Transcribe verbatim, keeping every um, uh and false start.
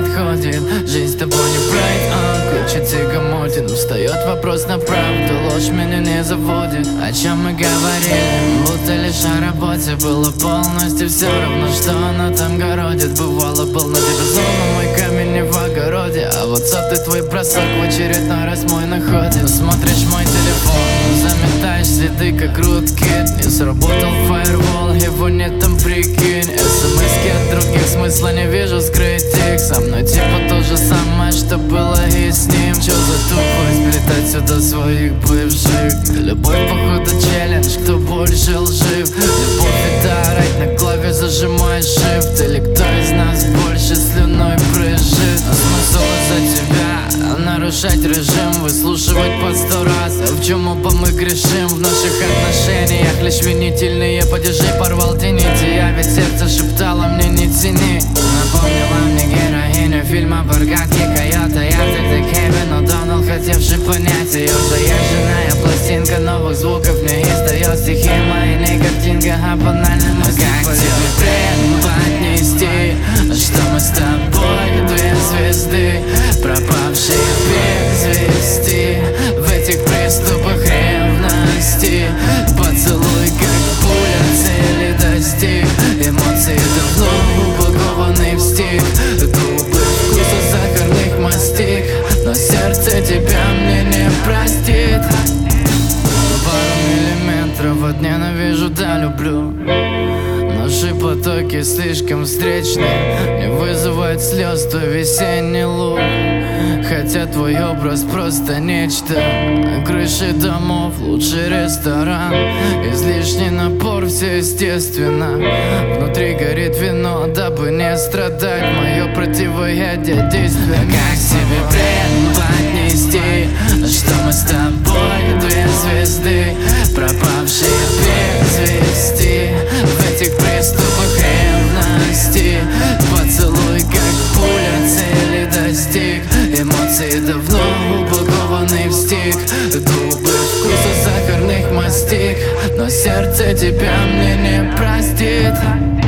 подходит. Жизнь с тобой не брать, а ключи тягомотин. Встает вопрос на правду, ложь меня не заводит. О чем мы говорили, будто лишь о работе. Было полностью все равно, что она там городит. Бывало, был на тебе зол, но мой камень не в огороде. А вот ты твой бросок в очередной раз мой находит. Смотришь мой телефон, заметаешь следы, как руткит. Не сработал фаервол, его нет там, прикинь. СМСки от других, смысла не вижу скрыть их. Со мной типа то же самое, что было и с ним. Чё за тупость, плетать сюда своих бывших? Любовь походу челлендж, кто больше лжив. Любовь это орать на клаве, зажимаешь shift. Или кто из нас больше слюной брызжет? А смысл из-за тебя нарушать режим, выслушивать по сто раз. А в чем оба мы грешим в наших отношениях? Лишь винительные падежи, порвал те нити. Я ведь сердце шептало мне не тяни. Напомнила мне героиню фильма «Бургатки Койота». Я тогда Кевин О'Доннелл, хотевший понять ее. Заезженная пластинка новых звуков не издает. Стихи мои не картинка, а банальная мысль. Как тебе преподнести, что мы с тобой две звезды, пропавшие без вести в этих приступах ревности. Поцелуй, как пуля, цели достиг. Эмоции давно упакованы в стих. Губы вкуса сахарных мастик, но сердце тебя мне не простит. Пару миллиметров от ненавижу до люблю. Наши потоки слишком встречные, не вызывает слез твой весенний лук. Хотя твой образ просто нечто. Крыши домов, лучший ресторан. Излишний напор, все естественно. Внутри горит вино, дабы не страдать. Мое противоядие действие. Как тебе преподнести, что мы с тобой две звезды, пропавшие без вести в этих приступах ревности. Поцелуй, как пуля, цели достиг. Эмоции давно упакованы в стик. Губы вкуса сахарных мастик, но сердце тебя мне не простит.